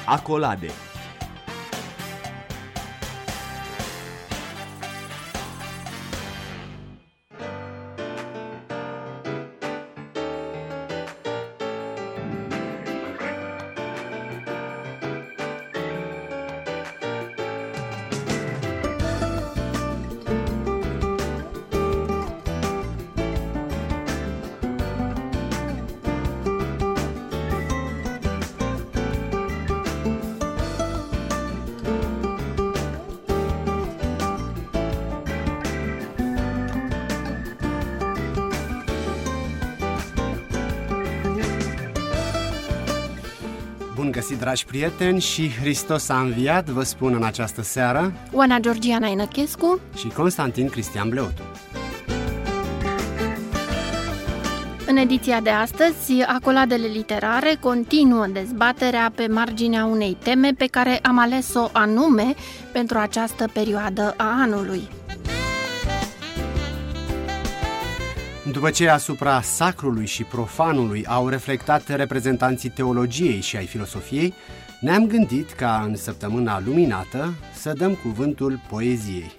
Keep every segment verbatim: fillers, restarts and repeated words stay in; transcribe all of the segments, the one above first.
Acolade. Bun găsit, dragi prieteni, și Hristos a înviat, vă spun în această seară Oana Georgiana Inăchescu și Constantin Cristian Bleotu. În ediția de astăzi, Acoladele literare continuă dezbaterea pe marginea unei teme pe care am ales-o anume pentru această perioadă a anului. După ce asupra sacrului și profanului au reflectat reprezentanții teologiei și ai filosofiei, ne-am gândit ca în săptămâna luminată să dăm cuvântul poeziei.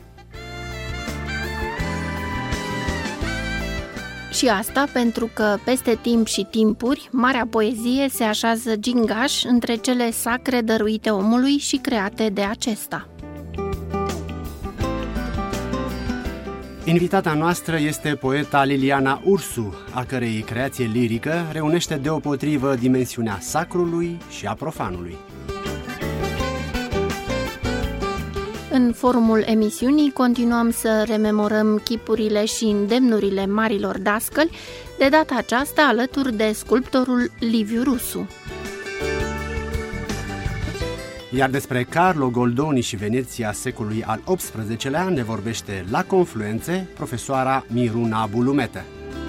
Și asta pentru că peste timp și timpuri, marea poezie se așează gingaș între cele sacre dăruite omului și create de acesta. Invitata noastră este poeta Liliana Ursu, a cărei creație lirică reunește deopotrivă dimensiunea sacrului și a profanului. În forumul emisiunii continuăm să rememorăm chipurile și îndemnurile marilor dascăli, de data aceasta alături de sculptorul Liviu Rusu. Iar despre Carlo Goldoni și Veneția secolului al optsprezecelea ne vorbește la Confluențe profesoara Miruna Bulumete.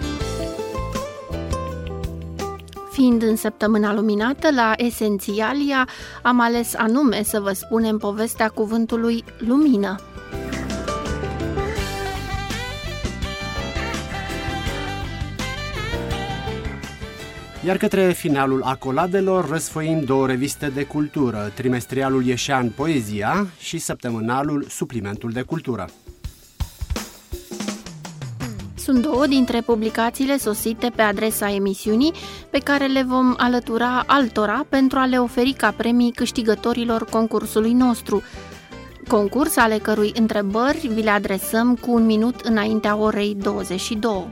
Fiind în săptămâna luminată, la Esențialia am ales anume să vă spunem povestea cuvântului lumină. Iar către finalul Acoladelor răsfoim două reviste de cultură, trimestrialul Ieșean Poezia și săptămânalul Suplimentul de Cultură. Sunt două dintre publicațiile sosite pe adresa emisiunii, pe care le vom alătura altora pentru a le oferi ca premii câștigătorilor concursului nostru, concurs ale cărui întrebări vi le adresăm cu un minut înaintea orei douăzeci și două.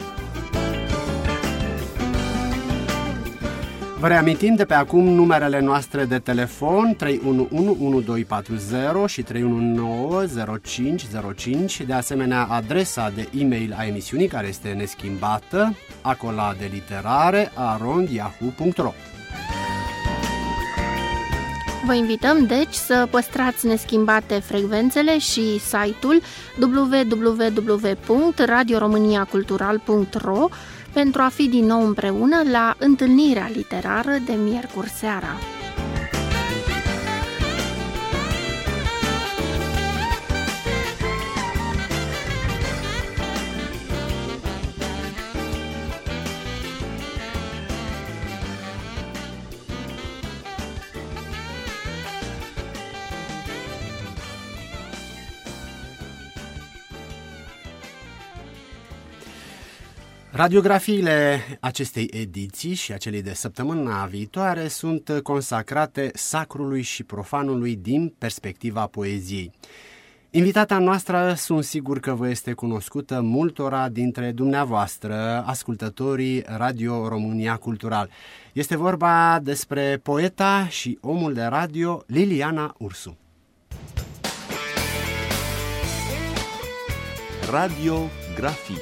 Vă reamintim de pe acum numerele noastre de telefon trei unu unu unu doi patru zero și trei unu nouă zero cinci zero cinci, de asemenea adresa de e-mail a emisiunii, care este neschimbată, acoladeliterare arond yahoo punct ro. Vă invităm, deci, să păstrați neschimbate frecvențele și site-ul w w w punct radio românia cultural punct ro pentru a fi din nou împreună la întâlnirea literară de miercuri seara. Radiografiile acestei ediții și acelei de săptămâna viitoare sunt consacrate sacrului și profanului din perspectiva poeziei. Invitata noastră sunt sigur că vă este cunoscută multora dintre dumneavoastră, ascultătorii Radio România Cultural. Este vorba despre poeta și omul de radio Liliana Ursu. Radiografii.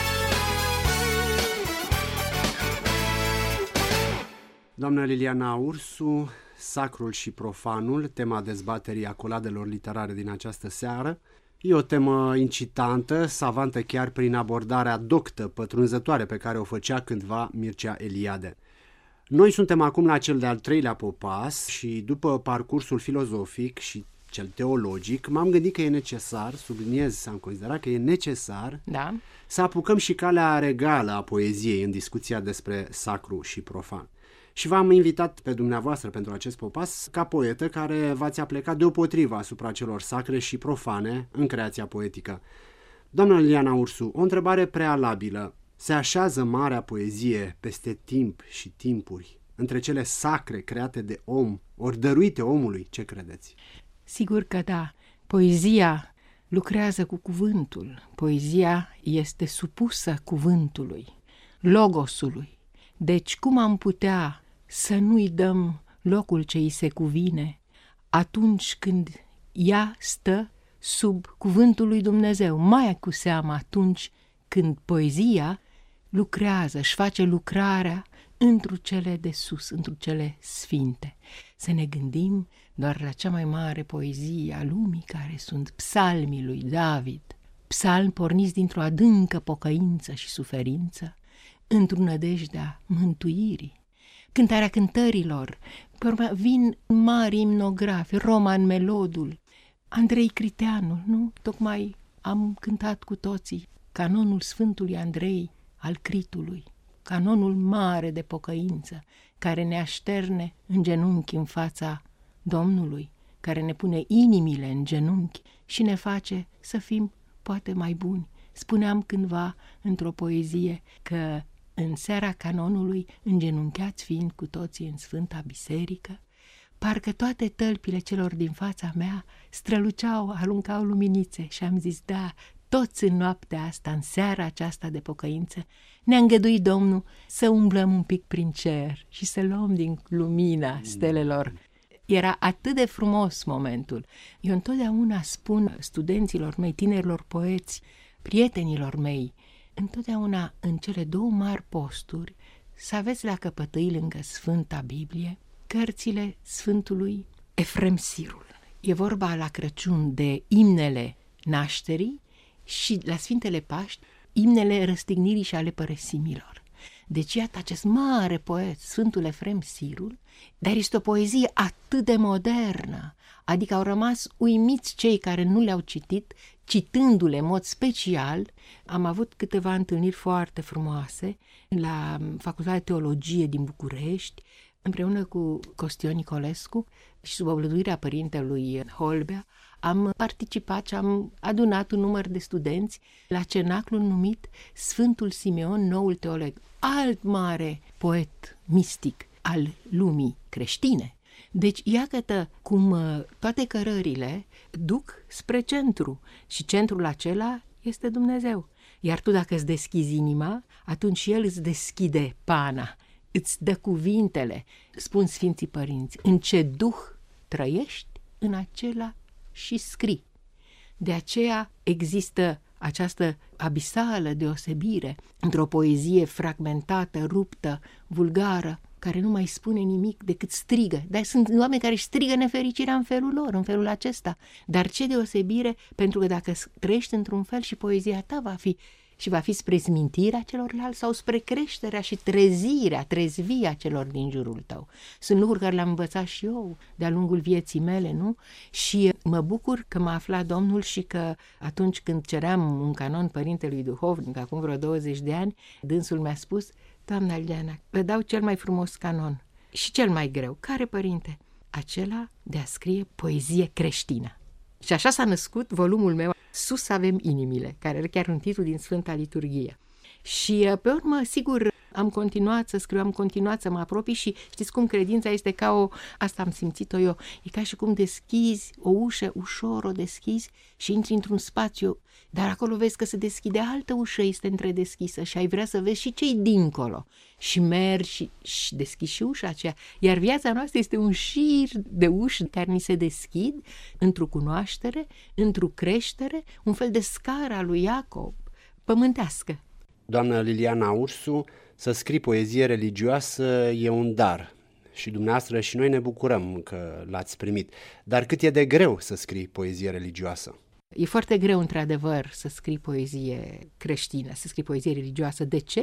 Doamna Liliana Ursu, sacrul și profanul, tema dezbaterii Acoladelor literare din această seară. E o temă incitantă, savantă chiar prin abordarea doctă, pătrunzătoare pe care o făcea cândva Mircea Eliade. Noi suntem acum la cel de-al treilea popas și după parcursul filozofic și cel teologic, m-am gândit că e necesar, subliniez, am considerat că e necesar da. să apucăm și calea regală a poeziei în discuția despre sacru și profan. Și v-am invitat pe dumneavoastră pentru acest popas ca poetă care v-ați aplecat deopotrivă asupra celor sacre și profane în creația poetică. Doamna Liliana Ursu, o întrebare prealabilă. Se așează marea poezie peste timp și timpuri, între cele sacre create de om, ori dăruite omului? Ce credeți? Sigur că da. Poezia lucrează cu cuvântul. Poezia este supusă cuvântului, logosului. Deci cum am putea să nu-i dăm locul ce îi se cuvine atunci când ea stă sub cuvântul lui Dumnezeu, mai cu seamă atunci când poezia lucrează, își face lucrarea întru cele de sus, întru cele sfinte. Să ne gândim doar la cea mai mare poezie a lumii, care sunt psalmii lui David, psalmi porniți dintr-o adâncă pocăință și suferință, într-o nădejdea mântuirii. Cântarea cântărilor, pe urmă vin mari imnografi, Roman Melodul, Andrei Criteanul, nu? Tocmai am cântat cu toții canonul Sfântului Andrei al Critului, canonul mare de pocăință, care ne așterne în genunchi în fața Domnului, care ne pune inimile în genunchi și ne face să fim poate mai buni. Spuneam cândva într-o poezie că în seara canonului, îngenunchiați fiind cu toții în Sfânta Biserică, parcă toate tălpile celor din fața mea străluceau, aluncau luminițe și am zis, da, toți în noaptea asta, în seara aceasta de pocăință, ne-a îngăduit Domnul să umblăm un pic prin cer și să luăm din lumina stelelor. Era atât de frumos momentul. Eu întotdeauna spun studenților mei, tinerilor poeți, prietenilor mei, întotdeauna în cele două mari posturi să aveți la căpătâi lângă Sfânta Biblie cărțile Sfântului Efrem Sirul. E vorba la Crăciun de imnele nașterii și la Sfintele Paști imnele răstignirii și ale părăsimilor. Deci iată acest mare poet, Sfântul Efrem Sirul, dar este o poezie atât de modernă, adică au rămas uimiți cei care nu le-au citit, citându-le în mod special. Am avut câteva întâlniri foarte frumoase la Facultatea de Teologie din București, împreună cu Costion Nicolescu și sub oblăduirea părintelui Holbea, am participat și am adunat un număr de studenți la cenaclul numit Sfântul Simeon, noul teolog, alt mare poet mistic al lumii creștine. Deci, iată cum toate cărările duc spre centru și centrul acela este Dumnezeu. Iar tu, dacă îți deschizi inima, atunci El îți deschide pana, îți dă cuvintele. Spun Sfinții Părinți, în ce duh trăiești, în acela și scrii. De aceea există această abisală deosebire într-o poezie fragmentată, ruptă, vulgară, care nu mai spune nimic decât strigă. Dar sunt oameni care își strigă nefericirea în felul lor, în felul acesta. Dar ce deosebire, pentru că dacă trăiești într-un fel și poezia ta va fi și va fi spre smintirea celorlalți sau spre creșterea și trezirea, trezvia celor din jurul tău. Sunt lucruri care le-am învățat și eu de-a lungul vieții mele, nu? Și mă bucur că m-a aflat Domnul și că atunci când ceream un canon părintelui duhovnic, acum vreo douăzeci de ani, dânsul mi-a spus, Doamna Liliana, vă dau cel mai frumos canon și cel mai greu. Care, părinte? Acela de a scrie poezie creștină. Și așa s-a născut volumul meu, Sus avem inimile, care are chiar un titlu din Sfânta Liturghie. Și pe urmă, sigur, am continuat să scriu, am continuat să mă apropii și știți cum credința este ca o, asta am simțit-o eu, e ca și cum deschizi o ușă, ușor o deschizi și intri într-un spațiu, dar acolo vezi că se deschide altă ușă, este întredeschisă și ai vrea să vezi și ce-i dincolo. Și mergi și, și deschizi și ușa aceea. Iar viața noastră este un șir de uși care ni se deschid într-o cunoaștere, într-o creștere, un fel de scara lui Iacob, pământească. Doamna Liliana Ursu, să scrii poezie religioasă e un dar și dumneavoastră și noi ne bucurăm că l-ați primit. Dar cât e de greu să scrii poezie religioasă? E foarte greu, într-adevăr, să scrii poezie creștină, să scrii poezie religioasă. De ce?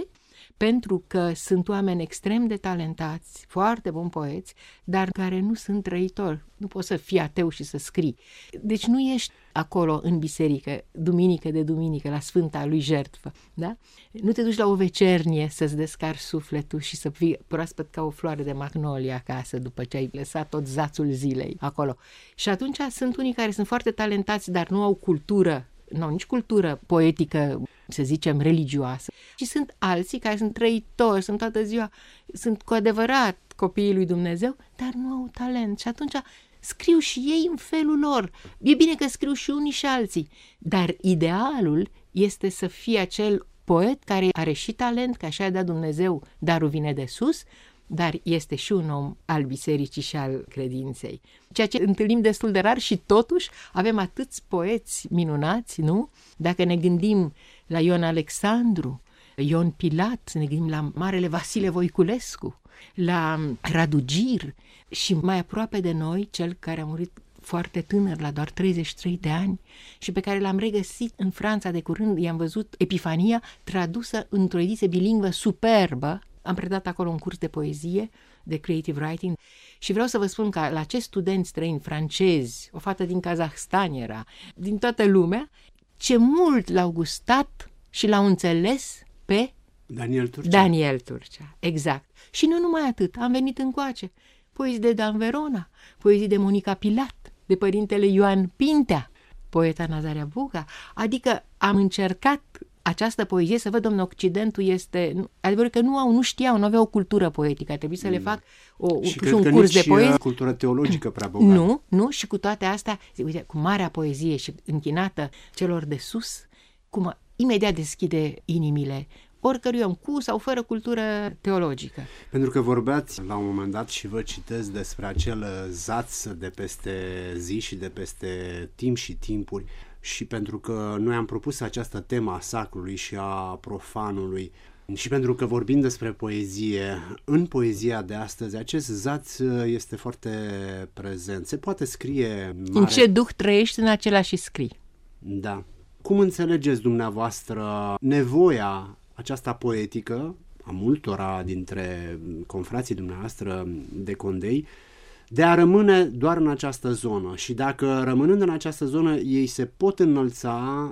pentru că sunt oameni extrem de talentați, foarte buni poeți, dar care nu sunt trăitori. Nu poți să fii ateu și să scrii. Deci nu ești acolo în biserică, duminică de duminică, la Sfânta lui jertfă, da? Nu te duci la o vecernie să-ți descarci sufletul și să fii proaspăt ca o floare de magnolie acasă după ce ai lăsat tot zațul zilei acolo. Și atunci sunt unii care sunt foarte talentați, dar nu au cultură, nu au nici cultură poetică, să zicem, religioasă. Și sunt alții care sunt trăitori, sunt toată ziua, sunt cu adevărat copiii lui Dumnezeu, dar nu au talent. Și atunci scriu și ei în felul lor. E bine că scriu și unii și alții, dar idealul este să fie acel poet care are și talent, că așa a dat Dumnezeu, darul vine de sus, dar este și un om al bisericii și al credinței. Ceea ce întâlnim destul de rar și totuși avem atâți poeți minunați, nu? Dacă ne gândim la Ion Alexandru, Ion Pilat, să ne gândim la Marele Vasile Voiculescu, la Radu Gir și mai aproape de noi, cel care a murit foarte tânăr, la doar treizeci și trei de ani și pe care l-am regăsit în Franța de curând, i-am văzut Epifania tradusă într-o ediție bilingvă superbă. Am predat acolo un curs de poezie, de creative writing și vreau să vă spun că la acești studenți străini francezi, o fată din Kazahstan era, din toată lumea, ce mult l-au gustat și l-au înțeles pe Daniel Turcea. Daniel Turcea, exact. Și nu numai atât, am venit încoace. Poezii de Dan Verona, poezii de Monica Pilat, de părintele Ioan Pintea, poeta Nazaria Buga. Adică am încercat această poezie să văd, domnule, Occidentul este... Adevărul că nu au, nu știau, nu aveau o cultură poetică, a trebuit să le fac o, și, și un curs de poezie. Și cultură teologică prea bogată. Nu, nu, și cu toate astea, uite, cu marea poezie și închinată celor de sus, cum imediat deschide inimile oricărui om, cu sau fără cultură teologică. Pentru că vorbeați la un moment dat și vă citesc despre acel zaț de peste zi și de peste timp și timpuri și pentru că noi am propus această temă a sacrului și a profanului și pentru că vorbim despre poezie, în poezia de astăzi acest zaț este foarte prezent. Se poate scrie mare... În ce duh trăiești, în același și scrii. Da. Cum înțelegeți dumneavoastră nevoia aceasta poetică a multora dintre confrații dumneavoastră de condei de a rămâne doar în această zonă și dacă rămânând în această zonă ei se pot înălța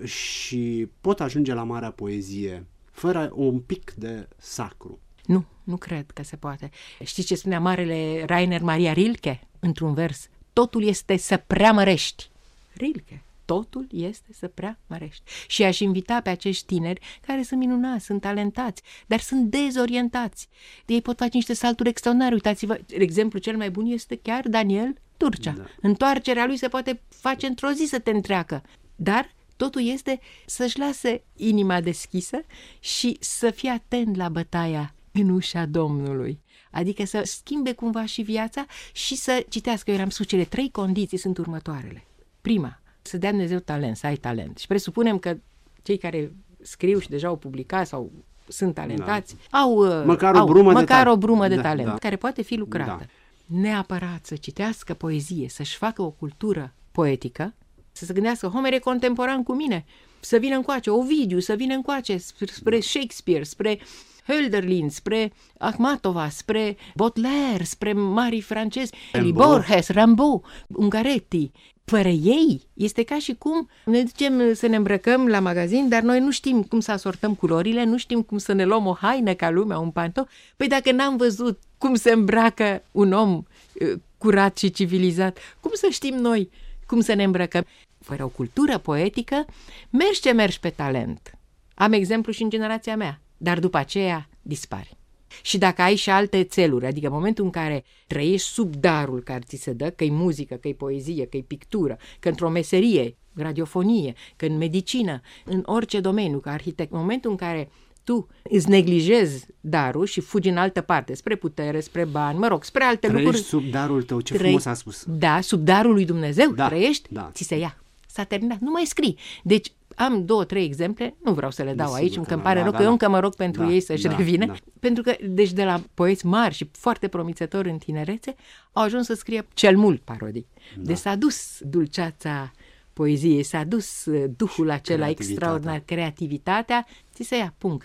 și pot ajunge la marea poezie fără un pic de sacru? Nu, nu cred că se poate. Știți ce spunea marele Rainer Maria Rilke într-un vers? Totul este să preamărești. Rilke. Totul este să preamărești. Și aș invita pe acești tineri care sunt minunați, sunt talentați, dar sunt dezorientați. De ei pot face niște salturi extraordinare. Uitați-vă, exemplu cel mai bun este chiar Daniel Turcea. Da. Întoarcerea lui se poate face într-o zi să te întreacă. Dar totul este să-și lase inima deschisă și să fie atent la bătaia în ușa Domnului. Adică să schimbe cumva și viața și să citească. Eu am spus, cele trei condiții sunt următoarele. Prima, să dea Dumnezeu talent, să ai talent. Și presupunem că cei care scriu și deja au publicat sau sunt talentați, da. au, măcar, au o, brumă măcar de o brumă de da, talent, da. care poate fi lucrată. Da. Neapărat să citească poezie, să-și facă o cultură poetică, să se gândească, Homer e contemporan cu mine, să vină încoace, Ovidiu, să vină încoace spre Shakespeare, spre Hölderlin, spre Akhmatova, spre Baudelaire, spre marii francezi, Borges, Rimbaud, Ungaretti. Fără ei, este ca și cum ne ducem să ne îmbrăcăm la magazin, dar noi nu știm cum să asortăm culorile, nu știm cum să ne luăm o haină ca lumea, un pantof. Păi dacă n-am văzut cum se îmbracă un om uh, curat și civilizat, cum să știm noi cum să ne îmbrăcăm? Fără o cultură poetică, mergi ce mergi pe talent. Am exemplu și în generația mea, dar după aceea dispari. Și dacă ai și alte țeluri, adică în momentul în care trăiești sub darul care ți se dă, că-i muzică, că-i poezie, că-i pictură, că într-o meserie, radiofonie, că în medicină, în orice domeniu, ca arhitect, în momentul în care tu îți neglijezi darul și fugi în altă parte, spre putere, spre bani, mă rog, spre alte trăiești lucruri. Sub darul tău, ce trăi... frumos a spus. Da, sub darul lui Dumnezeu da, trăiești, da. ți se ia. S-a terminat, nu mai scrii. Deci am două, trei exemple, nu vreau să le dau aici, încă îmi pare rău, că eu încă mă rog pentru da, ei să-și da, revină, da. pentru că, deci de la poeți mari și foarte promițători în tinerețe, au ajuns să scrie cel mult parodii. Da. Deci s-a dus dulceața poeziei, s-a dus duhul acela extraordinar, creativitatea, ți se ia, punct.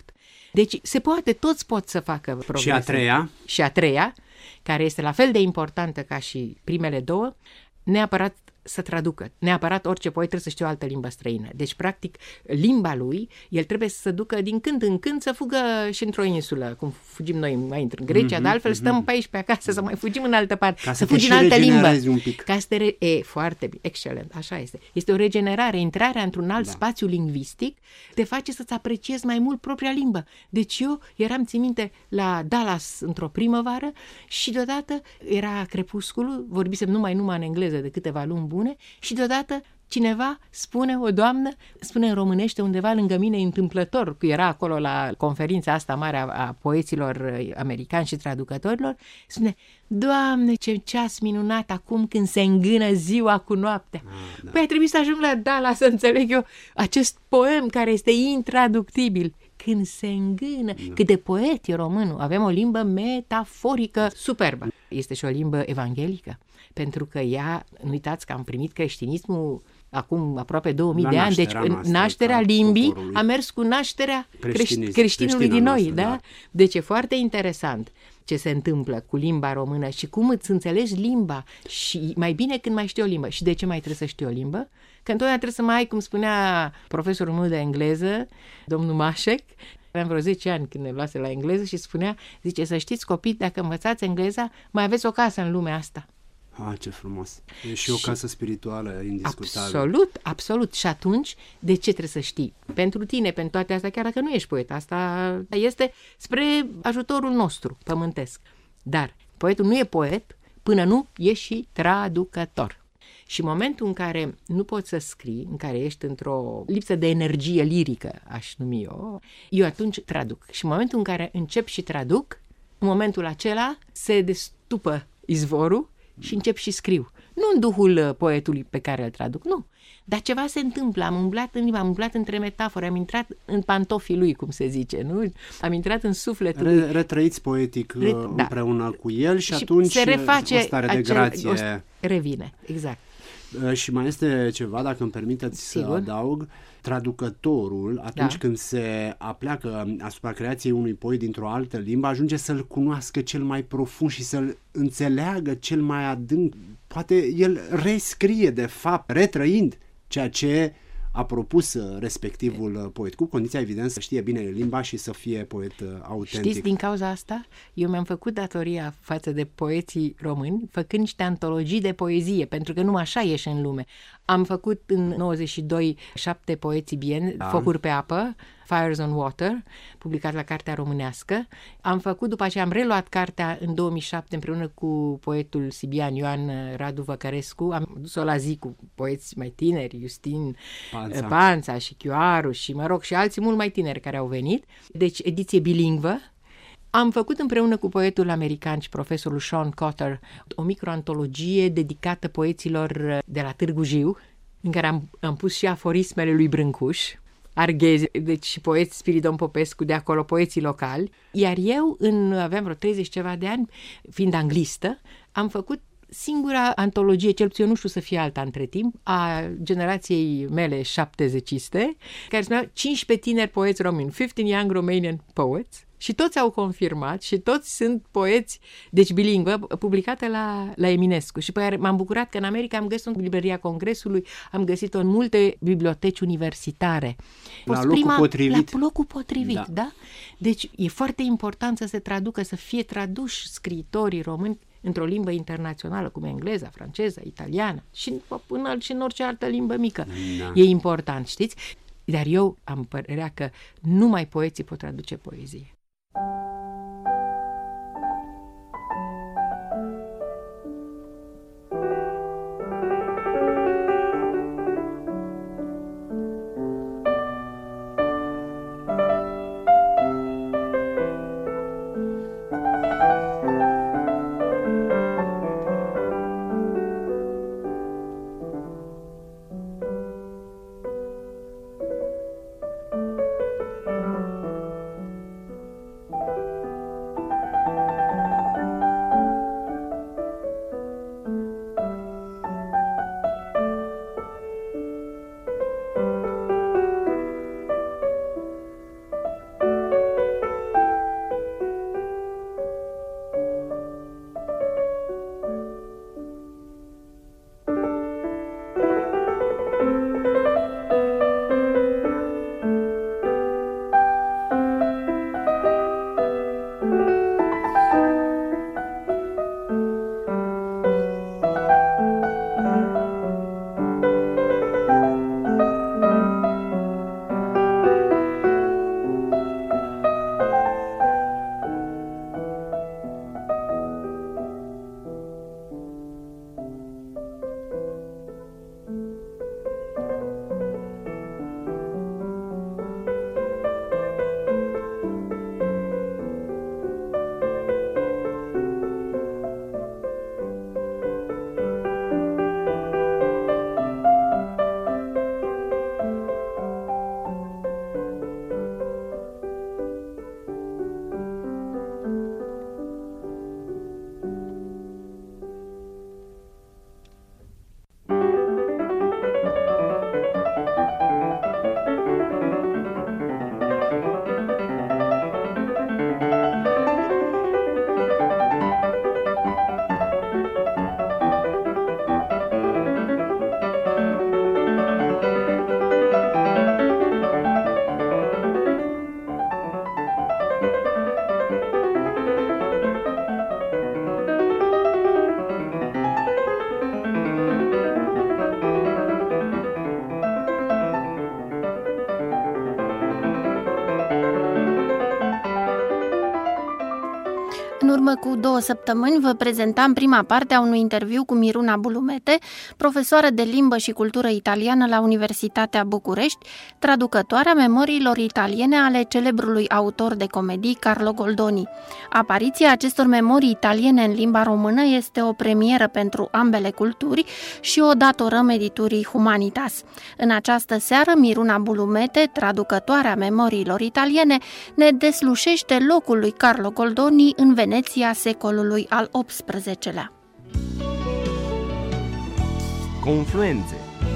Deci se poate, toți pot să facă progrese. Și a treia? Și a treia, care este la fel de importantă ca și primele două, neapărat să traducă. Neapărat orice poet trebuie să știe o altă limbă străină. Deci, practic, limba lui, el trebuie să se ducă din când în când să fugă și într-o insulă, cum fugim noi mai în Grecia, mm-hmm, de altfel mm-hmm. stăm pe aici pe acasă, să mai fugim în altă parte, ca să, să fugi în altă limbă. Un pic. Ca să te re... E, foarte bine, excelent, așa este. Este o regenerare, intrarea într-un alt da. spațiu lingvistic te face să-ți apreciezi mai mult propria limbă. Deci eu eram, țin minte, la Dallas într-o primăvară și deodată era crepusculul, vorbisem numai numai în engleză de câteva luni bune și deodată cineva spune, o doamnă, spune în românește undeva lângă mine întâmplător, că era acolo la conferința asta mare a, a poeților americani și traducătorilor, spune, Doamne, ce ceas minunat acum când se îngână ziua cu noaptea. Ah, da. Păi a trebuit să ajung la Dallas să înțeleg eu acest poem care este intraductibil. Când se îngână, da. Cât de poet e românul. Avem o limbă metaforică superbă. Este și o limbă evanghelică, pentru că ea, nu uitați că am primit creștinismul acum aproape două mii de ani, deci nașterea limbii poporului. A mers cu nașterea creștin, creștinului din noi. Noastră, da? Da. Deci e foarte interesant ce se întâmplă cu limba română și cum îți înțelegi limba și mai bine când mai știi o limbă. Și de ce mai trebuie să știi o limbă? Că întotdeauna trebuie să mai ai, cum spunea profesorul meu de engleză, domnul Mașec, aveam vreo zece ani când ne luase la engleză și spunea, zice, să știți copii, dacă învățați engleza, mai aveți o casă în lumea asta. Ah, ce frumos. E și, și o casă spirituală indiscutabilă. Absolut, absolut. Și atunci, de ce trebuie să știi? Pentru tine, pentru toate astea, chiar dacă nu ești poet, asta este spre ajutorul nostru pământesc. Dar poetul nu e poet până nu e și traducător. Și în momentul în care nu poți să scrii, în care ești într-o lipsă de energie lirică, aș numi eu, eu atunci traduc. Și în momentul în care încep și traduc, în momentul acela se destupă izvorul și încep și scriu. Nu în duhul poetului pe care îl traduc, nu. Dar ceva se întâmplă, am umblat în limba, am umblat între metafore, am intrat în pantofii lui, cum se zice, nu? Am intrat în sufletul lui. Re- retrăiți poetic Re- împreună da. cu el și, și atunci se reface o stare de acel, grație. O st- revine, exact. Și mai este ceva, dacă îmi permiteți Sigur. să adaug, traducătorul, atunci da. când se apleacă asupra creației unui poet dintr-o altă limbă, ajunge să-l cunoască cel mai profund și să-l înțeleagă cel mai adânc. Poate el rescrie, de fapt, retrăind ceea ce a propus respectivul poet, cu condiția, evident, să știe bine limba și să fie poet autentic. Știți, din cauza asta, eu mi-am făcut datoria față de poeții români, făcând niște antologii de poezie, pentru că numai așa ieși în lume. Am făcut în nouăzeci și doi șapte poeții bien, da. Focuri pe apă, Fires on Water, publicat la Cartea Românească. Am făcut, după aceea am reluat cartea în două mii șapte împreună cu poetul sibian Ioan Radu Văcărescu. Am dus-o la zi cu poeți mai tineri, Justin Panța, Panța și Chioaru și, mă rog, și alții mult mai tineri care au venit. Deci, ediție bilingvă. Am făcut împreună cu poetul american și profesorul Sean Cotter o microantologie dedicată poeților de la Târgu Jiu, în care am, am pus și aforismele lui Brâncuș, arghezi, deci și poeți Spiridon Popescu de acolo, poeții locali. Iar eu, în, aveam vreo treizeci ceva de ani, fiind anglistă, am făcut singura antologie, cel puțin eu nu știu să fie alta între timp, a generației mele șaptezeciste, care spunea cincisprezece tineri poeți români, cincisprezece young Romanian poets, și toți au confirmat și toți sunt poeți, deci bilingvă, publicată la, la Eminescu. Și pe m-am bucurat că în America am găsit-o în Librăria Congresului, am găsit-o în multe biblioteci universitare. La locul prima, potrivit. La locul potrivit, da. da? Deci e foarte important să se traducă, să fie traduși scriitorii români într-o limbă internațională, cum e engleza, franceza, italiană și în, și în orice altă limbă mică. Da. E important, știți? Dar eu am părerea că numai poeții pot traduce poezie. urmă cu două săptămâni vă prezentam prima parte a unui interviu cu Miruna Bulumete, profesoară de limbă și cultură italiană la Universitatea București, traducătoarea memoriilor italiene ale celebrului autor de comedii Carlo Goldoni. Apariția acestor memorii italiene în limba română este o premieră pentru ambele culturi și o datorăm editurii Humanitas. În această seară, Miruna Bulumete, traducătoarea memoriilor italiene, ne deslușește locul lui Carlo Goldoni în Veneția secolului al optsprezecelea. Confluențe.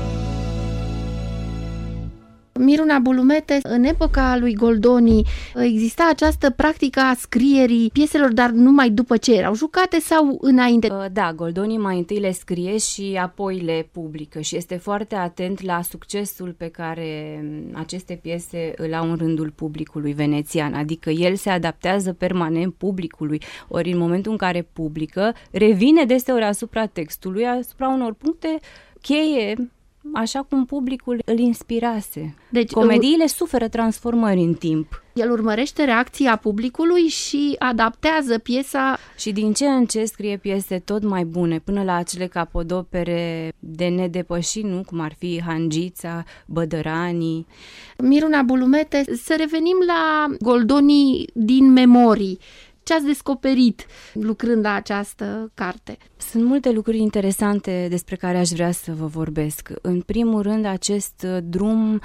Miruna Bulumete, în epoca lui Goldoni exista această practică a scrierii pieselor, dar numai după ce erau jucate sau înainte? Da, Goldoni mai întâi le scrie și apoi le publică și este foarte atent la succesul pe care aceste piese îl au în rândul publicului venețian, adică el se adaptează permanent publicului, ori în momentul în care publică, revine deseori asupra textului, asupra unor puncte cheie, așa cum publicul îl inspirase. Deci, comediile suferă transformări în timp. El urmărește reacția publicului și adaptează piesa. Și din ce în ce scrie piese tot mai bune, până la acele capodopere de nedepășit, nu? Cum ar fi Hangița, Bădăranii. Miruna Bulumete, să revenim la Goldoni din memorii. Ce ați descoperit lucrând la această carte? Sunt multe lucruri interesante despre care aș vrea să vă vorbesc. În primul rând, acest drum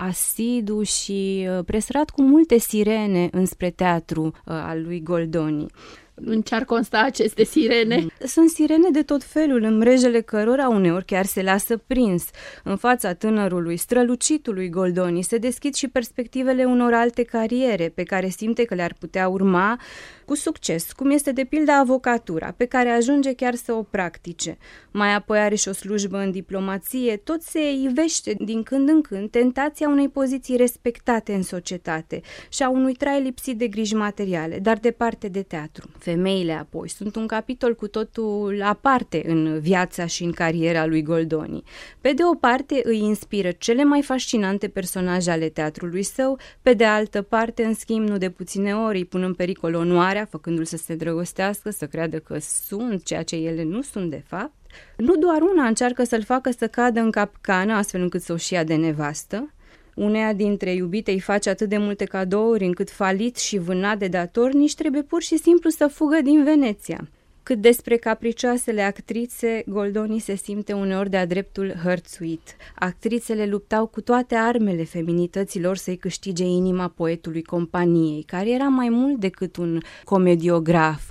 asidu și presărat cu multe sirene înspre teatru al lui Goldoni. În ce ar consta aceste sirene? Sunt sirene de tot felul, în mrejele cărora uneori chiar se lasă prins. În fața tânărului, strălucitului Goldoni, se deschid și perspectivele unor alte cariere pe care simte că le-ar putea urma cu succes, cum este de pildă avocatura, pe care ajunge chiar să o practice. Mai apoi are și o slujbă în diplomație, tot se ivește din când în când tentația unei poziții respectate în societate și a unui trai lipsit de griji materiale, dar departe de teatru. Femeile apoi sunt un capitol cu totul aparte în viața și în cariera lui Goldoni. Pe de o parte îi inspiră cele mai fascinante personaje ale teatrului său, pe de altă parte, în schimb, nu de puține ori îi pun în pericol onoarea, făcându-l să se îndrăgostească, să creadă că sunt ceea ce ele nu sunt de fapt. Nu doar una încearcă să-l facă să cadă în capcană, astfel încât să o și ia de nevastă. Uneia dintre iubite îi face atât de multe cadouri încât, falit și vânat de datornici, trebuie pur și simplu să fugă din Veneția. Cât despre capricioasele actrițe, Goldoni se simte uneori de-a dreptul hărțuit. Actrițele luptau cu toate armele feminităților să-i câștige inima poetului companiei, care era mai mult decât un comediograf.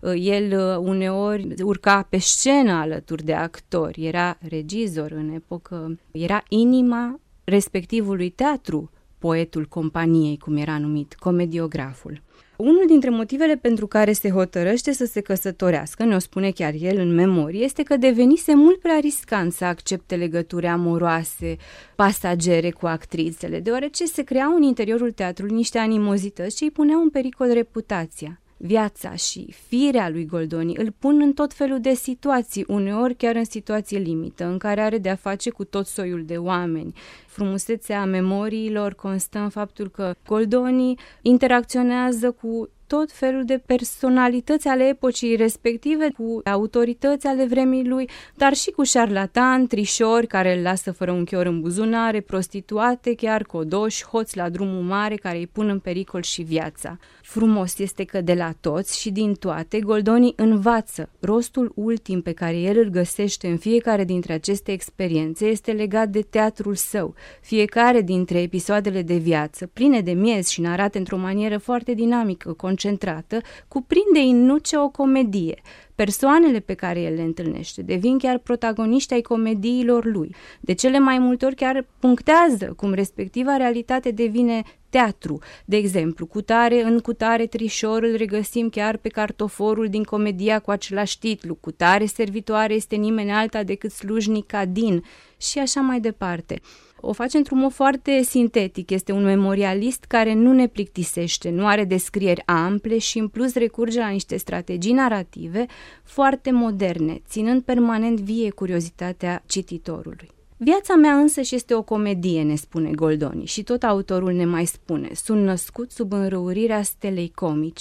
El uneori urca pe scenă alături de actori, era regizor în epocă, era inima respectivului teatru, poetul companiei, cum era numit, comediograful. Unul dintre motivele pentru care se hotărăște să se căsătorească, ne-o spune chiar el în memorie, este că devenise mult prea riscant să accepte legături amoroase, pasagere cu actrițele, deoarece se creau în interiorul teatrului niște animozități ce îi puneau în pericol reputația. Viața și firea lui Goldoni îl pun în tot felul de situații, uneori chiar în situație limită, în care are de-a face cu tot soiul de oameni. Frumusețea memoriilor constă în faptul că Goldoni interacționează cu tot felul de personalități ale epocii respective, cu autorități ale vremii lui, dar și cu șarlatani, trișori care îl lasă fără un chior în buzunare, prostituate, chiar codoși, hoți la drumul mare care îi pun în pericol și viața. Frumos este că de la toți și din toate, Goldoni învață. Rostul ultim pe care el îl găsește în fiecare dintre aceste experiențe este legat de teatrul său. Fiecare dintre episoadele de viață, pline de miez și narate într-o manieră foarte dinamică, concentrată, cuprinde în nuce o comedie. Persoanele pe care el le întâlnește devin chiar protagoniști ai comediilor lui. De cele mai multe ori chiar punctează cum respectiva realitate devine teatru. De exemplu, cutare în cutare trișor îl regăsim chiar pe cartoforul din comedia cu același titlu, cutare servitoare este nimeni alta decât slujnica din și așa mai departe. O face într-un mod foarte sintetic, este un memorialist care nu ne plictisește, nu are descrieri ample și în plus recurge la niște strategii narrative foarte moderne, ținând permanent vie curiozitatea cititorului. Viața mea însăși este o comedie, ne spune Goldoni, și tot autorul ne mai spune, sunt născut sub înrăurirea stelei comice.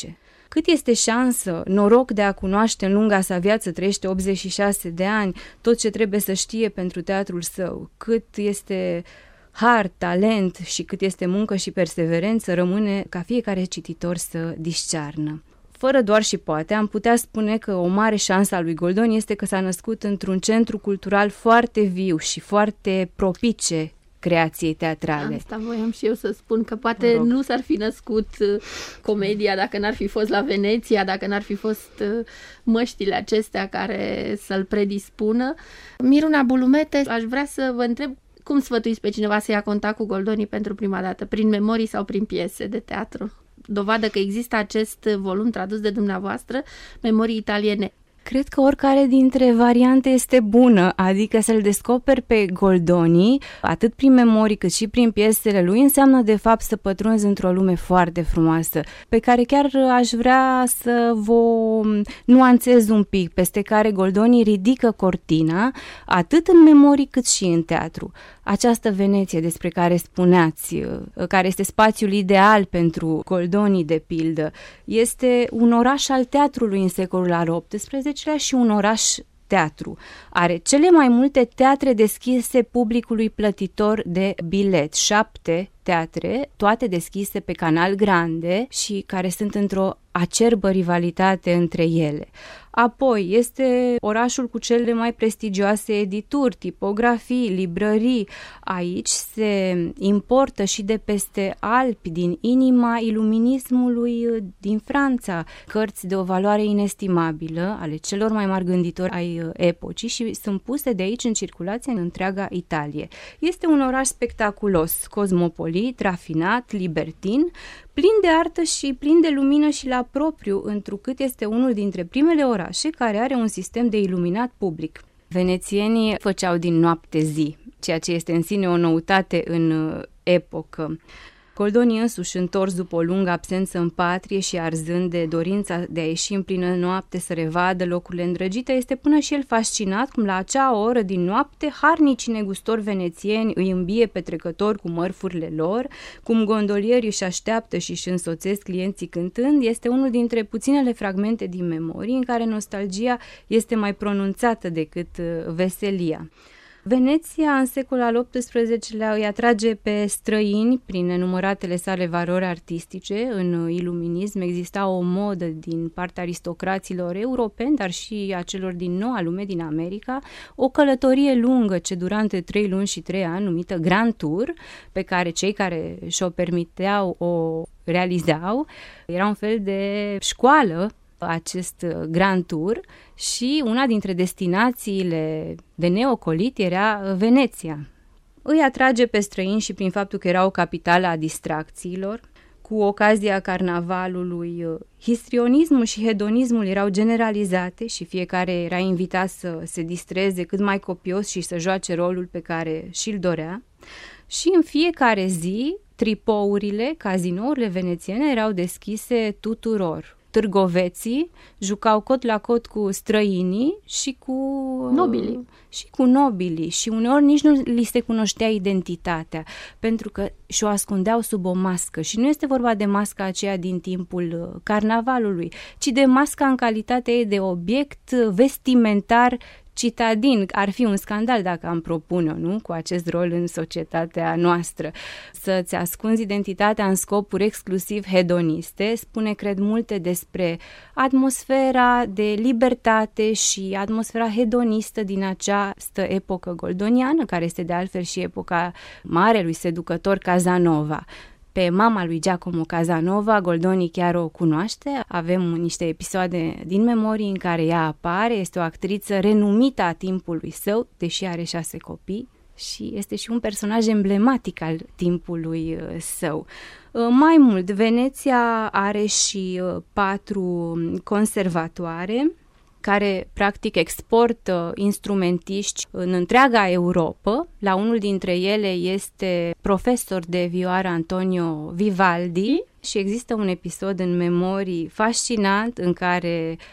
Cât este șansă, noroc de a cunoaște în lunga sa viață, trăiește optzeci și șase de ani, tot ce trebuie să știe pentru teatrul său, cât este har, talent și cât este muncă și perseverență, rămâne ca fiecare cititor să discearnă. Fără doar și poate, am putea spune că o mare șansă a lui Goldoni este că s-a născut într-un centru cultural foarte viu și foarte propice creației teatrale. Asta voiam și eu să spun, că poate nu s-ar fi născut comedia dacă n-ar fi fost la Veneția, dacă n-ar fi fost măștile acestea care să-l predispună. Miruna Bulumete, aș vrea să vă întreb cum sfătuiți pe cineva să ia contact cu Goldoni pentru prima dată, prin memorii sau prin piese de teatru? Dovadă că există acest volum tradus de dumneavoastră, Memorii italiene. Cred că oricare dintre variante este bună, adică să-l descoperi pe Goldoni, atât prin memorii cât și prin piesele lui, înseamnă de fapt să pătrunzi într-o lume foarte frumoasă, pe care chiar aș vrea să vă nuanțez un pic, peste care Goldoni ridică cortina, atât în memorii cât și în teatru. Această Veneție despre care spuneați, care este spațiul ideal pentru Goldoni, de pildă, este un oraș al teatrului în secolul al optsprezecelea și un oraș teatru. Are cele mai multe teatre deschise publicului plătitor de bilet, șapte teatre, toate deschise pe Canal Grande și care sunt într-o acerbă rivalitate între ele. Apoi este orașul cu cele mai prestigioase edituri, tipografii, librării. Aici se importă și de peste Alpi, din inima iluminismului din Franța, cărți de o valoare inestimabilă ale celor mai mari gânditori ai epocii și sunt puse de aici în circulație în întreaga Italie. Este un oraș spectaculos, cosmopolit, rafinat, libertin, plin de artă și plin de lumină și la propriu, întrucât este unul dintre primele orașe care are un sistem de iluminat public. Venețienii făceau din noapte zi, ceea ce este în sine o noutate în epocă. Goldoni însuși, întors după o lungă absență în patrie și arzând de dorința de a ieși în plină noapte să revadă locurile îndrăgite, este până și el fascinat cum la acea oră din noapte harnicii negustori venețieni îi îmbie pe trecători cu mărfurile lor, cum gondolierii își așteaptă și își însoțesc clienții cântând. Este unul dintre puținele fragmente din memorii în care nostalgia este mai pronunțată decât veselia. Veneția în secolul al optsprezecelea îi atrage pe străini prin nenumăratele sale valori artistice. În iluminism exista o modă din partea aristocraților europeni, dar și a celor din noua lume, din America, o călătorie lungă ce dura între trei luni și trei ani, numită Grand Tour, pe care cei care și-o permiteau o realizau. Era un fel de școală acest Grand Tour și una dintre destinațiile de neocolit era Veneția. Îi atrage pe străini și prin faptul că era o capitală a distracțiilor. Cu ocazia carnavalului, histrionismul și hedonismul erau generalizate și fiecare era invitat să se distreze cât mai copios și să joace rolul pe care și-l dorea. Și în fiecare zi, tripourile, cazinourile venețiene erau deschise tuturor. Târgoveții jucau cot la cot cu străinii și cu nobilii. Și cu nobilii și uneori nici nu li se cunoștea identitatea, pentru că și-o ascundeau sub o mască și nu este vorba de masca aceea din timpul carnavalului, ci de masca în calitatea ei de obiect vestimentar citadin. Ar fi un scandal dacă am propune-o, nu? Cu acest rol în societatea noastră. Să-ți ascunzi identitatea în scopuri exclusiv hedoniste spune, cred, multe despre atmosfera de libertate și atmosfera hedonistă din această epocă goldoniană, care este de altfel și epoca marelui seducător Casanova. Pe mama lui Giacomo Casanova, Goldoni chiar o cunoaște. Avem niște episoade din memorii în care ea apare. Este o actriță renumită a timpului său, deși are șase copii, și este și un personaj emblematic al timpului său. Mai mult, Veneția are și patru conservatoare care practic exportă instrumentiști în întreaga Europa. La unul dintre ele este profesor de vioară Antonio Vivaldi și există un episod în memorii fascinant în care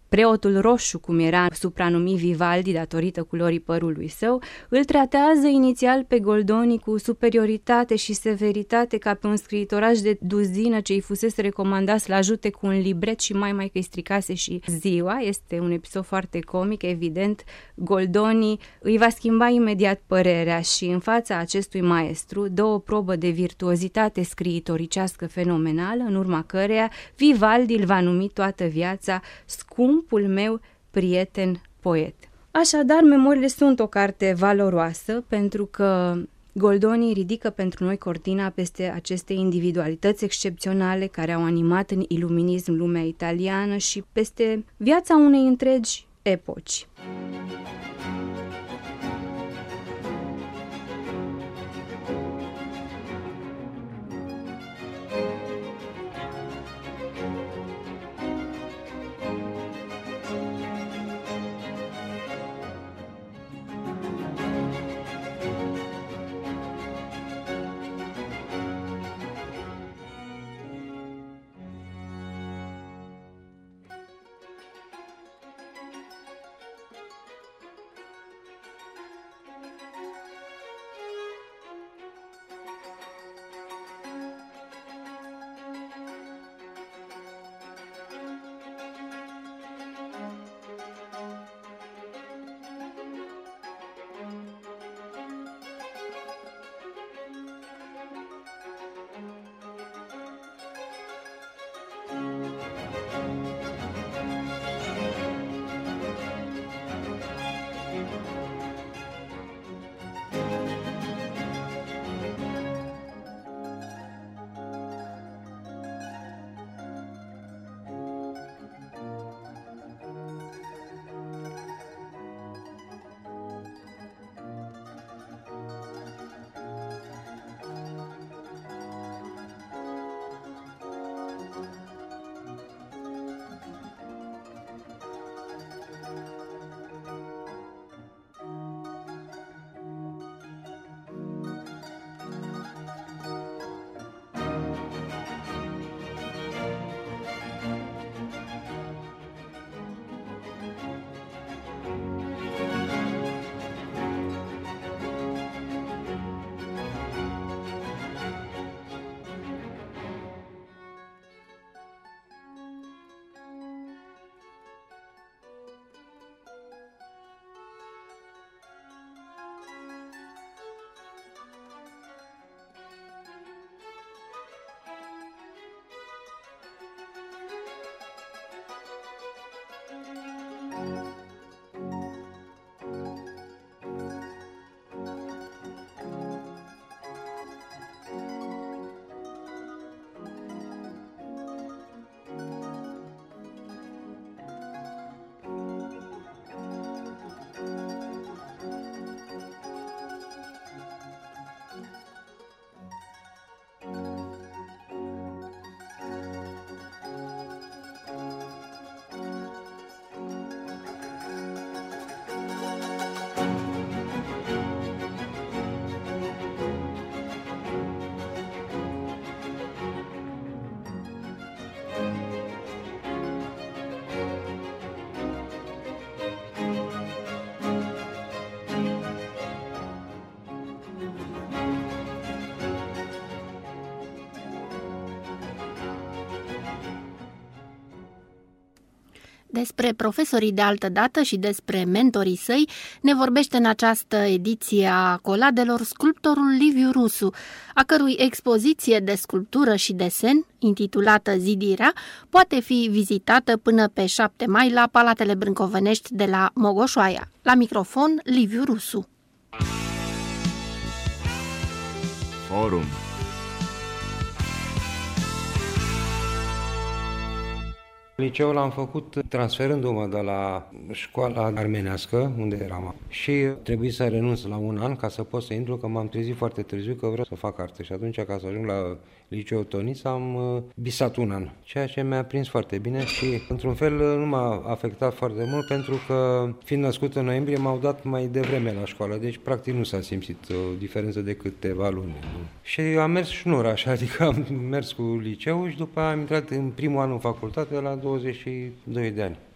preotul roșu, cum era supranumit Vivaldi datorită culorii părului său, îl tratează inițial pe Goldoni cu superioritate și severitate ca pe un scriitoraș de duzină ce îi fusese recomandat să-l ajute cu un libret și mai mai că îi stricase și ziua. Este un episod foarte comic, evident. Goldoni îi va schimba imediat părerea și în fața acestui maestru dă o probă de virtuozitate scriitoricească fenomenală, în urma căreia Vivaldi îl va numi toată viața scumpul meu prieten poet. Așadar, Memoriile sunt o carte valoroasă pentru că Goldoni ridică pentru noi cortina peste aceste individualități excepționale care au animat în iluminism lumea italiană și peste viața unei întregi epoci. Despre profesorii de altă dată și despre mentorii săi ne vorbește în această ediție a Coladelor sculptorul Liviu Rusu, a cărui expoziție de sculptură și desen, intitulată Zidirea, poate fi vizitată până pe șapte mai la Palatele Brâncovenești de la Mogoșoaia. La microfon, Liviu Rusu. Forum. Liceul l-am făcut transferându-mă de la școala armenească, unde eram, și trebuie să renunț la un an ca să pot să intru, că m-am trezit foarte târziu că vreau să fac artă. Și atunci, ca să ajung la liceul Tonița, am bisat un an, ceea ce mi-a prins foarte bine și, într-un fel, nu m-a afectat foarte mult, pentru că, fiind născut în noiembrie, m-au dat mai devreme la școală, deci, practic, nu s-a simțit o diferență de câteva luni. Și am mers șnur, așa, adică am mers cu liceul și după aia am intrat în primul an în facultate la douăzeci și doi de ani.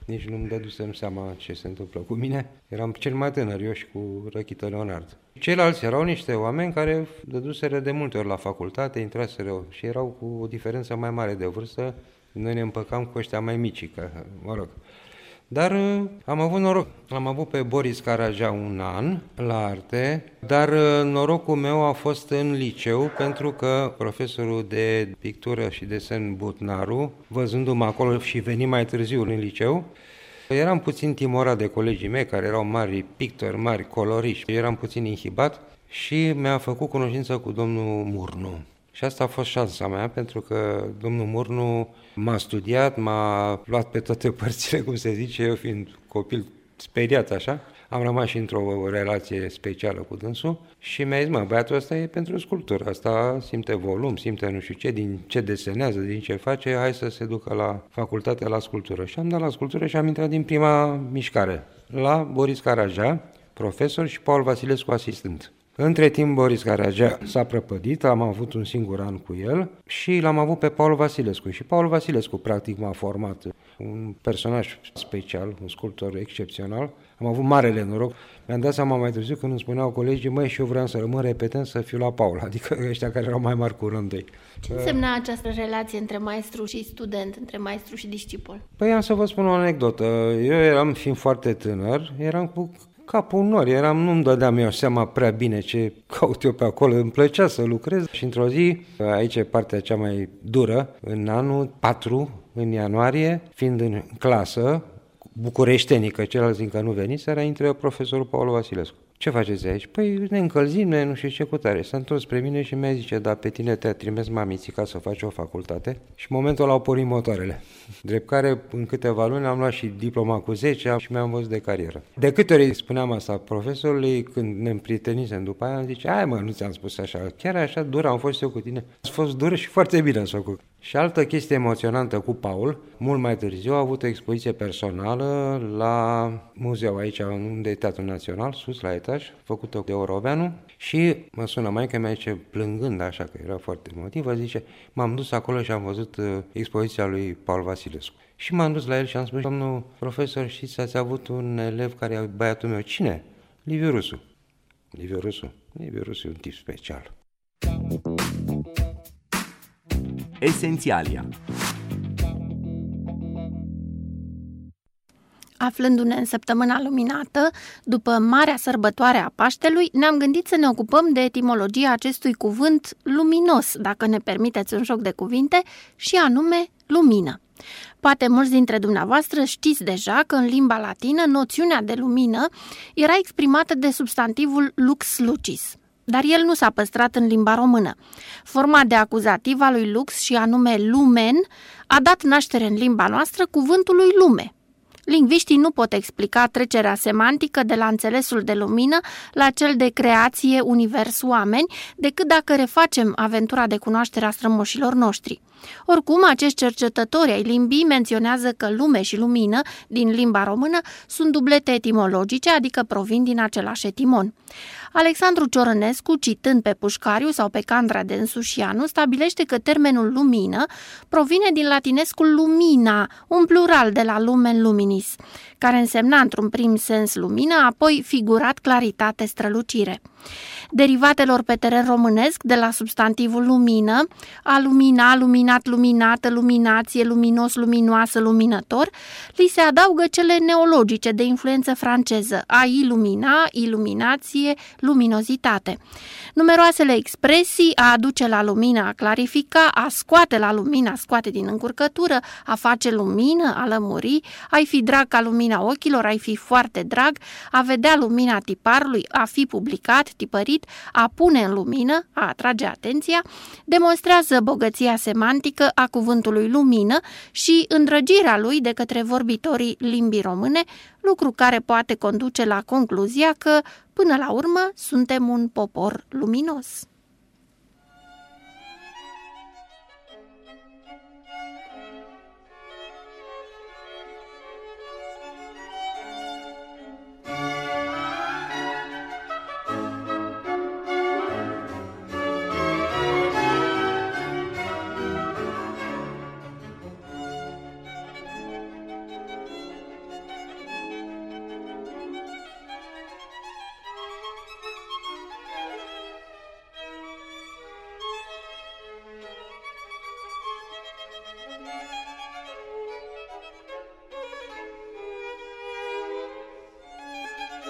nici nu-mi dădusem seama ce se întâmplă cu mine. Eram cel mai tânăr, eu și cu Răchită Leonard. Ceilalți erau niște oameni care dăduseră de multe ori la facultate, intraseră și erau cu o diferență mai mare de vârstă. Noi ne împăcam cu ăștia mai mici, că, mă rog. Dar am avut noroc. Am avut pe Boris Caragea un an la arte, dar norocul meu a fost în liceu, pentru că profesorul de pictură și desen Butnaru, văzându-mă acolo și veni mai târziu în liceu, eram puțin timorat de colegii mei, care erau mari pictori, mari coloriști. Eram puțin inhibat și mi-a făcut cunoștință cu domnul Murnu. Și asta a fost șansa mea, pentru că domnul Murnu m-a studiat, m-a luat pe toate părțile, cum se zice, eu fiind copil speriat așa. Am rămas și într-o relație specială cu dânsul și mi-a zis, mă, băiatul ăsta e pentru sculptură, asta simte volum, simte nu știu ce, din ce desenează, din ce face, hai să se ducă la facultate la sculptură. Și am dat la sculptură și am intrat din prima mișcare, la Boris Caragea, profesor, și Paul Vasilescu, asistent. Între timp, Boris Caragea s-a prăpădit, am avut un singur an cu el și l-am avut pe Paul Vasilescu. Și Paul Vasilescu, practic, m-a format, un personaj special, un sculptor excepțional. Am avut marele noroc. Mi-am dat seama mai târziu când îmi spuneau colegii, măi, și eu vreau să rămân repetent să fiu la Paul, adică ăștia care erau mai mari cu rândul. Ce însemna această relație între maestru și student, între maestru și discipol? Păi am să vă spun o anecdotă. Eu eram, fiind foarte tânăr, eram cu capul în nori, eram, nu-mi dădeam eu seama prea bine ce caut eu pe acolo, îmi plăcea să lucrez și într-o zi, aici e partea cea mai dură, în anul patru, în ianuarie, fiind în clasă, bucureștenii, că ceilalți încă nu veniseră, intră profesorul Paul Vasilescu. Ce faceți aici? Păi ne încălzim, ne nu știu ce cu tare. S-a întors spre mine și mi-a zice, da, pe tine te-a trimis mamițica să faci o facultate. Și în momentul ăla au pornit motoarele. Drept care, în câteva luni, am luat și diploma cu zece și mi-am văzut de carieră. De câte ori spuneam asta profesorului, când ne împrietenisem după aia, am zice, hai mă, nu ți-am spus așa, chiar așa dur am fost eu cu tine. A fost dur și foarte bine ați făcut. Și altă chestie emoționantă cu Paul, mult mai târziu a avut o expoziție personală la muzeu aici, unde e Teatrul Național, sus la etaj, făcută de Oroveanu, și mă sună maica mea, zice, plângând așa, că era foarte emotivă, zice, m-am dus acolo și am văzut uh, expoziția lui Paul Vasilescu. Și m-am dus la el și am spus, domnul profesor, știți, ați avut un elev care e băiatul meu. Cine? Liviu Rusu. Liviu Rusu? Liviu Rusu e un tip special. Esențialia. Aflându-ne în săptămâna luminată, după marea sărbătoare a Paștelui, ne-am gândit să ne ocupăm de etimologia acestui cuvânt luminos, dacă ne permiteți un joc de cuvinte, și anume lumină. Poate mulți dintre dumneavoastră știți deja că în limba latină noțiunea de lumină era exprimată de substantivul lux lucis, dar el nu s-a păstrat în limba română. Forma de acuzativ a lui lux, și anume lumen, a dat naștere în limba noastră cuvântului lume. Lingviștii nu pot explica trecerea semantică de la înțelesul de lumină la cel de creație, univers, oameni, decât dacă refacem aventura de cunoaștere a strămoșilor noștri. Oricum, acești cercetători ai limbii menționează că lume și lumină din limba română sunt dublete etimologice, adică provin din același etimon. Alexandru Ciorănescu, citând pe Pușcariu sau pe Candra de Însușianu, stabilește că termenul lumină provine din latinescul lumina, un plural de la lumen luminis, care însemna într-un prim sens lumină, apoi figurat claritate, strălucire. Derivatelor pe teren românesc, de la substantivul lumină, a lumina, luminat, luminată, luminație, luminos, luminoasă, luminător, li se adaugă cele neologice de influență franceză, a ilumina, iluminație, luminozitate. Numeroasele expresii, a aduce la lumină, a clarifica, a scoate la lumină, a scoate din încurcătură, a face lumină, a lămuri, a-i fi drag ca lumina ochilor, a-i fi foarte drag, a vedea lumina tiparului, a fi publicat, tipărit, a pune în lumină, a atrage atenția, demonstrează bogăția semantică a cuvântului lumină și îndrăgirea lui de către vorbitorii limbii române, lucru care poate conduce la concluzia că, până la urmă, suntem un popor luminos.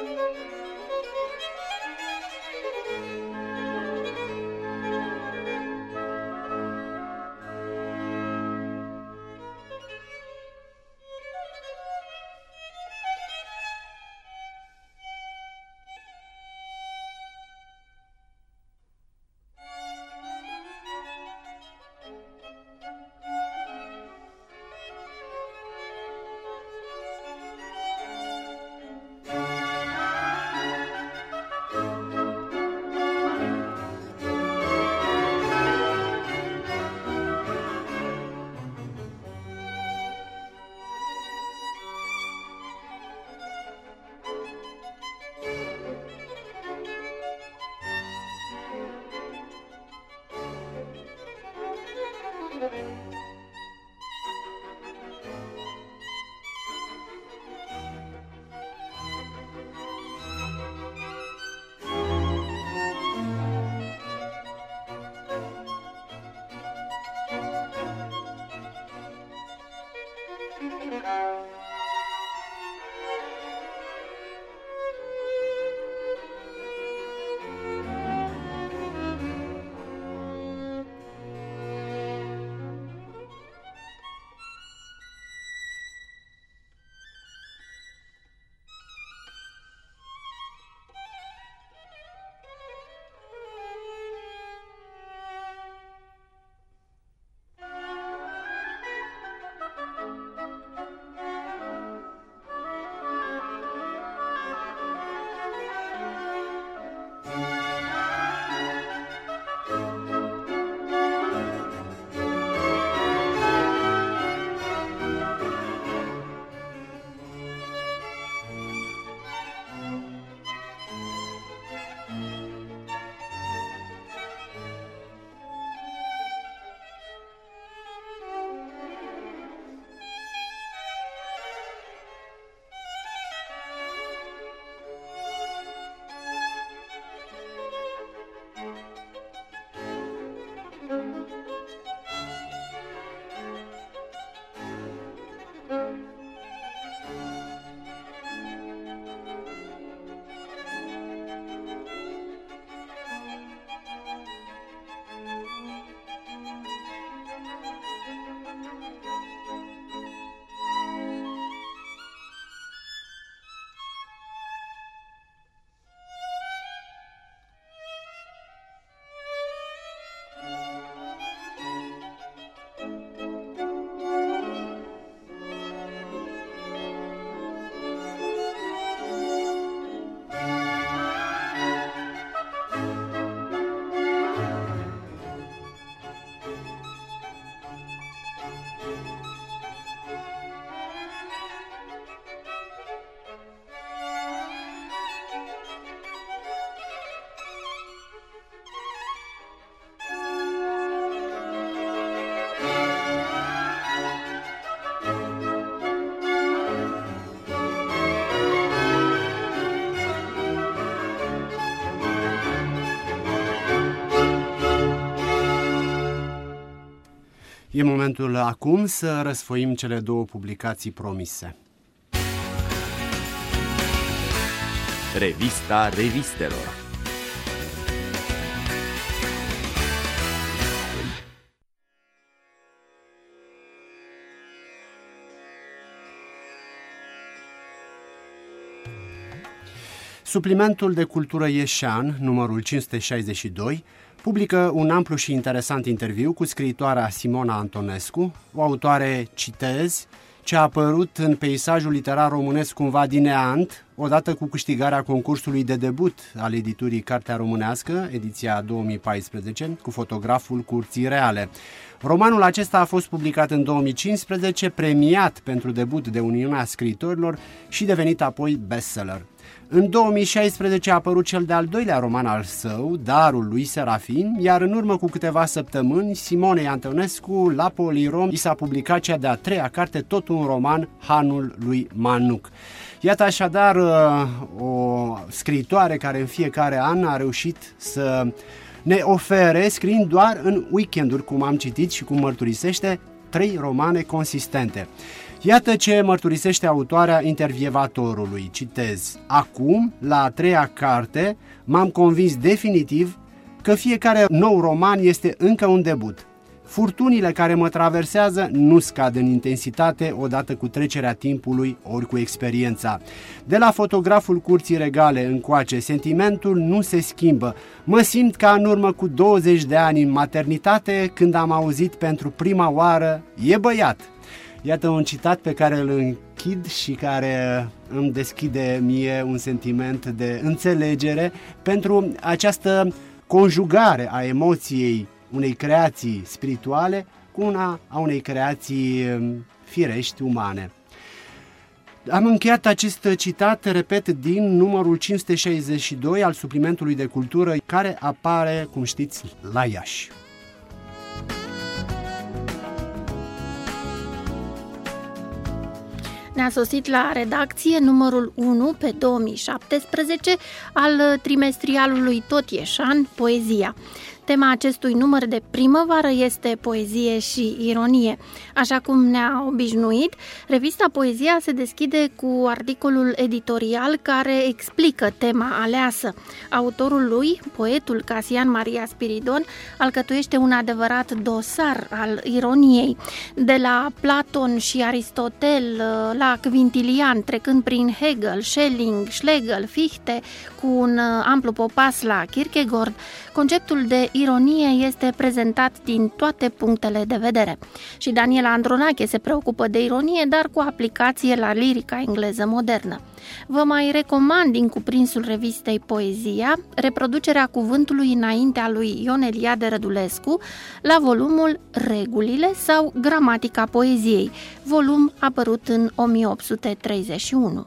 E momentul acum să răsfoim cele două publicații promise. Revista revistelor. Suplimentul de cultură Ieșean, numărul cinci sute șaizeci și doi, publică un amplu și interesant interviu cu scriitoarea Simona Antonescu, o autoare, citez, ce a apărut în peisajul literar românesc cumva din neant, odată cu câștigarea concursului de debut al editurii Cartea Românească, ediția două mii paisprezece, cu fotograful Curții Reale. Romanul acesta a fost publicat în două mii cincisprezece, premiat pentru debut de Uniunea Scriitorilor și devenit apoi bestseller. În două mii șaisprezece a apărut cel de-al doilea roman al său, Darul lui Serafin, iar în urmă cu câteva săptămâni, Simonei Antonescu, la Polirom, i s-a publicat cea de-a treia carte, tot un roman, Hanul lui Manuc. Iată așadar o scriitoare care în fiecare an a reușit să ne ofere, scriind doar în weekenduri, cum am citit și cum mărturisește, trei romane consistente. Iată ce mărturisește autoarea intervievatorului, citez: acum, la a treia carte, m-am convins definitiv că fiecare nou roman este încă un debut. Furtunile care mă traversează nu scad în intensitate odată cu trecerea timpului ori cu experiența. De la Fotograful Curții Regale încoace, sentimentul nu se schimbă. Mă simt ca în urmă cu douăzeci de ani în maternitate, când am auzit pentru prima oară: e băiat. Iată un citat pe care îl închid și care îmi deschide mie un sentiment de înțelegere pentru această conjugare a emoției unei creații spirituale cu una a unei creații firești, umane. Am încheiat acest citat, repet, din numărul cinci sute șaizeci și doi al suplimentului de cultură, care apare, cum știți, la Iași. Ne-a sosit la redacție numărul unu pe două mii șaptesprezece al trimestrialului Tot Ieșan, Poezia. Tema acestui număr de primăvară este poezie și ironie. Așa cum ne-a obișnuit, revista Poezia se deschide cu articolul editorial care explică tema aleasă. Autorul lui, poetul Casian Maria Spiridon, alcătuiește un adevărat dosar al ironiei. De la Platon și Aristotel la Quintilian, trecând prin Hegel, Schelling, Schlegel, Fichte, cu un amplu popas la Kierkegaard, conceptul de ironie este prezentat din toate punctele de vedere. Și Daniela Andronache se preocupă de ironie, dar cu aplicație la lirica engleză modernă. Vă mai recomand din cuprinsul revistei Poezia reproducerea cuvântului înaintea lui Ion Eliade Rădulescu la volumul Regulile sau Gramatica Poeziei, volum apărut în o mie opt sute treizeci și unu.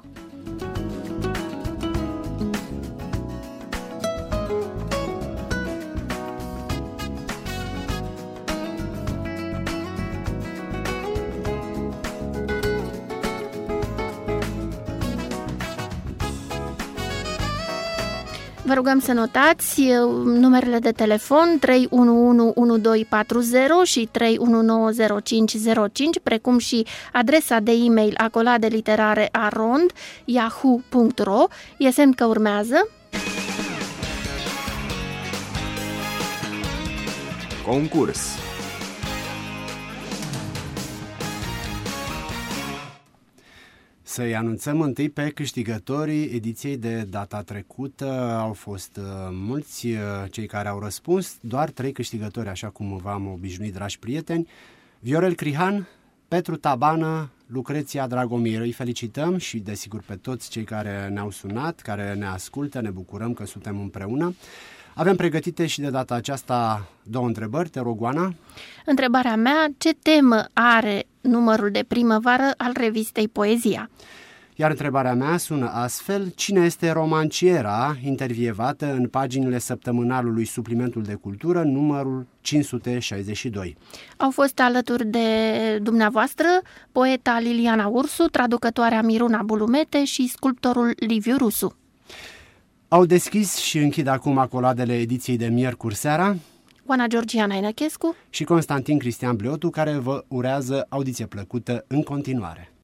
Vă rugăm să notați numerele de telefon trei unu unu unu doi patru zero și trei unu nouă zero cinci zero cinci, precum și adresa de e-mail acoladeliterare arond yahoo punct ro. E semn că urmează Concurs. Să-i anunțăm întâi pe câștigătorii ediției de data trecută. Au fost uh, mulți uh, cei care au răspuns, doar trei câștigători, așa cum v-am obișnuit, dragi prieteni: Viorel Crihan, Petru Tabană, Lucreția Dragomir. Îi felicităm și, desigur, pe toți cei care ne-au sunat, care ne ascultă, ne bucurăm că suntem împreună. Avem pregătite și de data aceasta două întrebări. Te rog, Oana. Întrebarea mea: ce temă are numărul de primăvară al revistei Poezia? Iar întrebarea mea sună astfel: cine este romanciera intervievată în paginile săptămânalului Suplimentul de Cultură, numărul cinci sute șaizeci și doi? Au fost alături de dumneavoastră poeta Liliana Ursu, traducătoarea Miruna Bulumete și sculptorul Liviu Rusu. Au deschis și închid acum acoladele ediției de miercuri seara Oana Georgiana Inăchescu și Constantin Cristian Bleotu, care vă urează audiție plăcută în continuare.